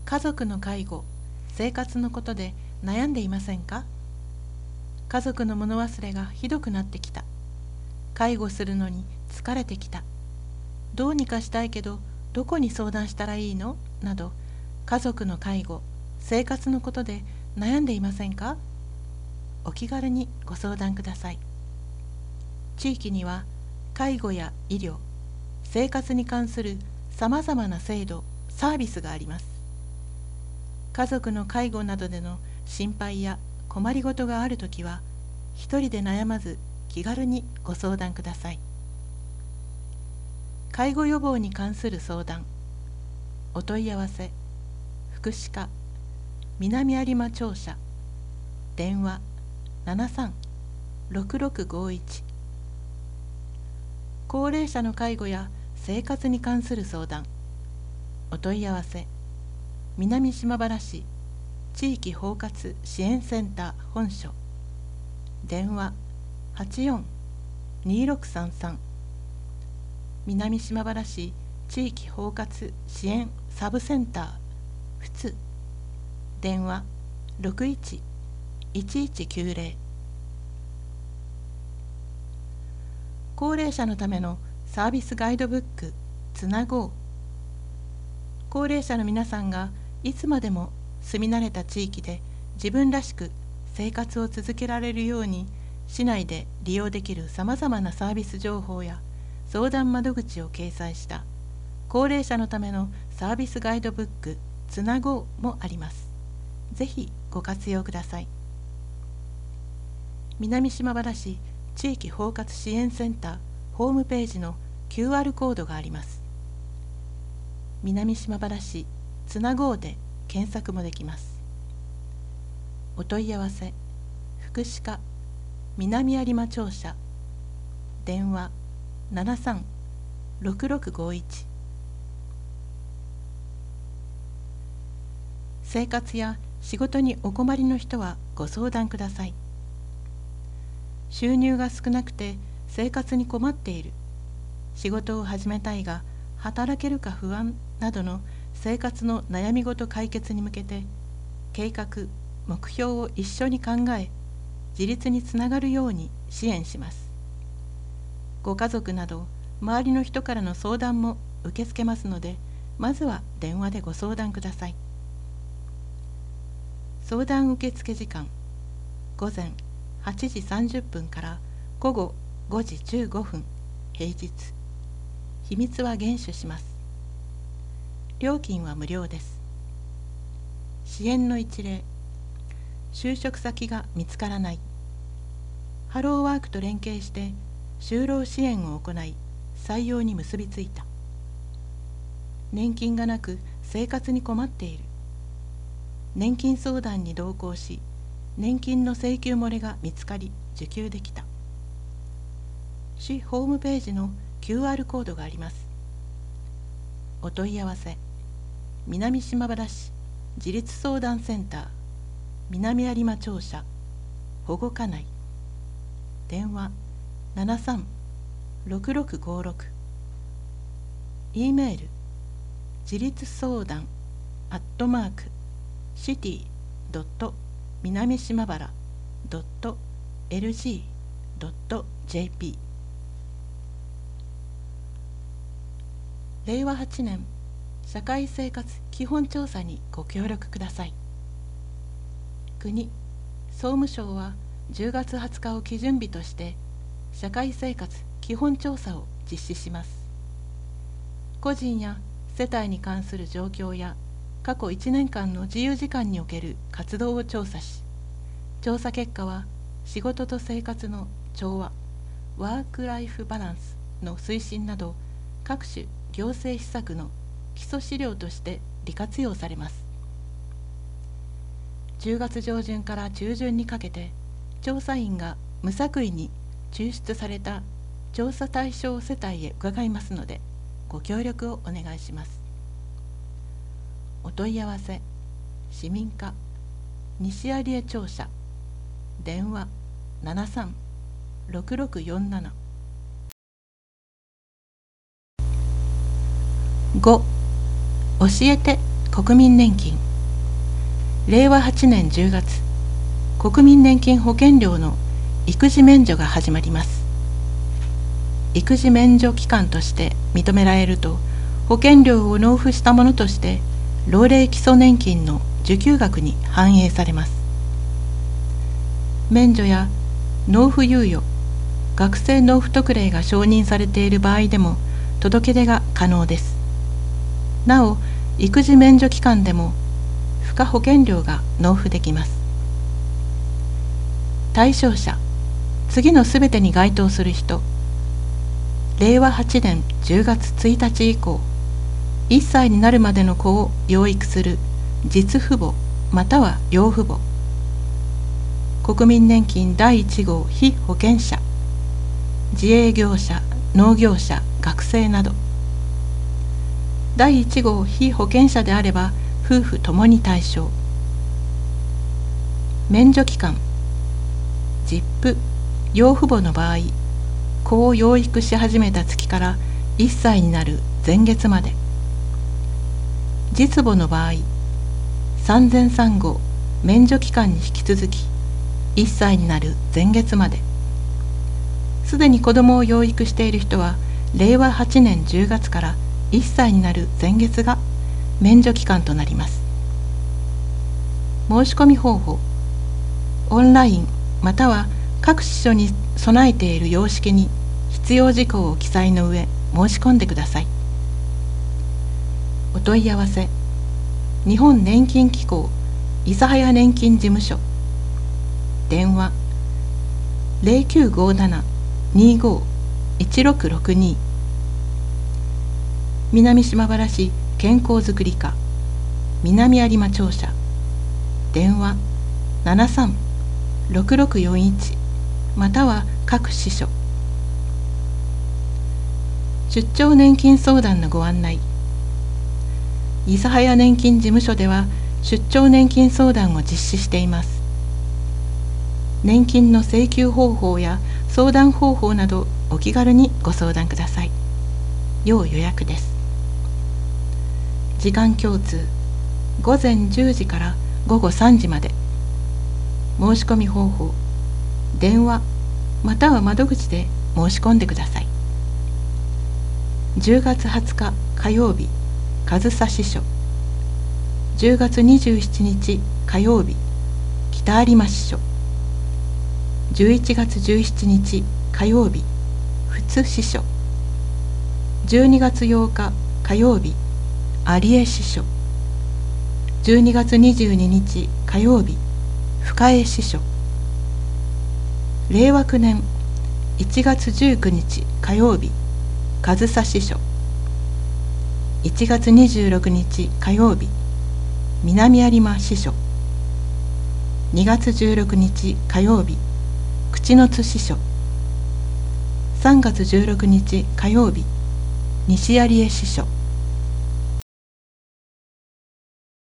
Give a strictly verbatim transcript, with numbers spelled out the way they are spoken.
家族の介護、生活のことで悩んでいませんか？家族の物忘れがひどくなってきた。介護するのに疲れてきた。どうにかしたいけどどこに相談したらいいの？など、家族の介護、生活のことで悩んでいませんか？お気軽にご相談ください。地域には介護や医療、生活に関するさまざまな制度、サービスがあります。家族の介護などでの心配や困りごとがあるときは、一人で悩まず気軽にご相談ください。介護予防に関する相談、お問い合わせ、福祉課南有馬庁舎、電話ななさん ろくろくごいち。高齢者の介護や生活に関する相談、お問い合わせ、南島原市地域包括支援センター本所、電話はちよん にろくさんさん。南島原市地域包括支援サブセンター普通、電話ろくいち いちいちきゅうぜろ。高齢者のためのサービスガイドブックつなごう。高齢者の皆さんがいつまでも住み慣れた地域で自分らしく生活を続けられるように、市内で利用できるさまざまなサービス情報や相談窓口を掲載した高齢者のためのサービスガイドブックつなごうもあります。ぜひご活用ください。南島原市地域包括支援センターホームページの キューアール コードがあります。南島原市つなごうで検索もできます。お問い合わせ、福祉課南有馬庁舎、電話ななさん ろくろくごいち。生活や仕事にお困りの人はご相談ください。収入が少なくて生活に困っている、仕事を始めたいが働けるか不安などの生活の悩み事解決に向けて、計画・目標を一緒に考え、自立につながるように支援します。ご家族など周りの人からの相談も受け付けますので、まずは電話でご相談ください。相談受付時間、午前はちじさんじゅっぷんから午後ごじじゅうごふん、平日。秘密は厳守します。料金は無料です。支援の一例、就職先が見つからない。ハローワークと連携して就労支援を行い、採用に結びついた。年金がなく生活に困っている。年金相談に同行し、年金の請求漏れが見つかり受給できた。市ホームページの キューアール コードがあります。お問い合わせ、南島原市自立相談センター南有馬庁舎保護課内、電話ななさん ろくろくごろく。 E メール自立相談アットマークシティドット南島原ドット エルジードットジェーピー。 れいわはちねん社会生活基本調査にご協力ください。国、総務省はじゅうがつはつかを基準日として社会生活基本調査を実施します。個人や世帯に関する状況や過去いちねんかんの自由時間における活動を調査し、調査結果は仕事と生活の調和、ワークライフバランスの推進など各種行政施策の基礎資料として利活用されます。じゅうがつ上旬から中旬にかけて調査員が無作為に抽出された調査対象世帯へ伺いますので、ご協力をお願いします。お問い合わせ、市民課西有江庁舎、電話ななさん ろくろくよんなな。ご、教えて国民年金。れいわはちねんじゅうがつ、国民年金保険料の育児免除が始まります。育児免除期間として認められると、保険料を納付したものとして老齢基礎年金の受給額に反映されます。免除や納付猶予、学生納付特例が承認されている場合でも届け出が可能です。なお、育児免除期間でも付加保険料が納付できます。対象者、次のすべてに該当する人。れいわはちねんじゅうがつついたち以降、いっさいになるまでの子を養育する実父母または養父母。国民年金だいいち号被保険者、自営業者、農業者、学生など。だいいち号被保険者であれば夫婦ともに対象。免除期間、実父、養父母の場合、子を養育し始めた月からいっさいになる前月まで。実母の場合、さんぜんさん号免除期間に引き続きいっさいになる前月まで。すでに子供を養育している人はれいわはちねんじゅうがつからいっさいになる前月が免除期間となります。申し込み方法、オンラインまたは各支所に備えている様式に必要事項を記載の上申し込んでください。お問い合わせ、日本年金機構諫早年金事務所、電話ゼロきゅうごなな にーごー いちろくろくに。南島原市健康づくり課南有馬庁舎、電話ななさんろくろくよんいちまたは各支所。出張年金相談のご案内。諫早年金事務所では出張年金相談を実施しています。年金の請求方法や相談方法などお気軽にご相談ください。要予約です。時間共通、ごぜんじゅうじからごごさんじまで。申し込み方法、電話または窓口で申し込んでください。じゅうがつはつか火曜日、上総支所。じゅうがつにじゅうしちにち火曜日、北有馬支所。じゅういちがつじゅうしちにち火曜日、富津支所。じゅうにがつようか火曜日、有江支所。じゅうにがつにじゅうににち火曜日、深江支所。れいわきゅうねんいちがつじゅうくにち火曜日、上総支所。いちがつにじゅうろくにち火曜日、南有馬支所。にがつじゅうろくにち火曜日、口之津支所。さんがつじゅうろくにち火曜日、西有江支所。